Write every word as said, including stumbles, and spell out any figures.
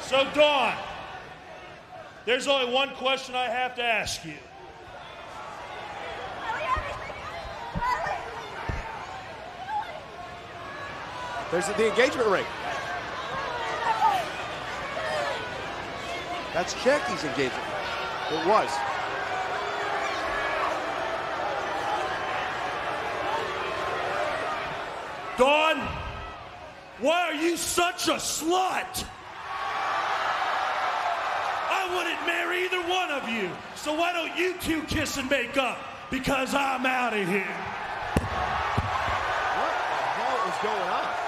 So, Dawn, there's only one question I have to ask you. There's the engagement ring. That's Jackie's engagement ring. It was. Dawn, why are you such a slut? I wouldn't marry either one of you. So why don't you two kiss and make up? Because I'm out of here. What the hell is going on?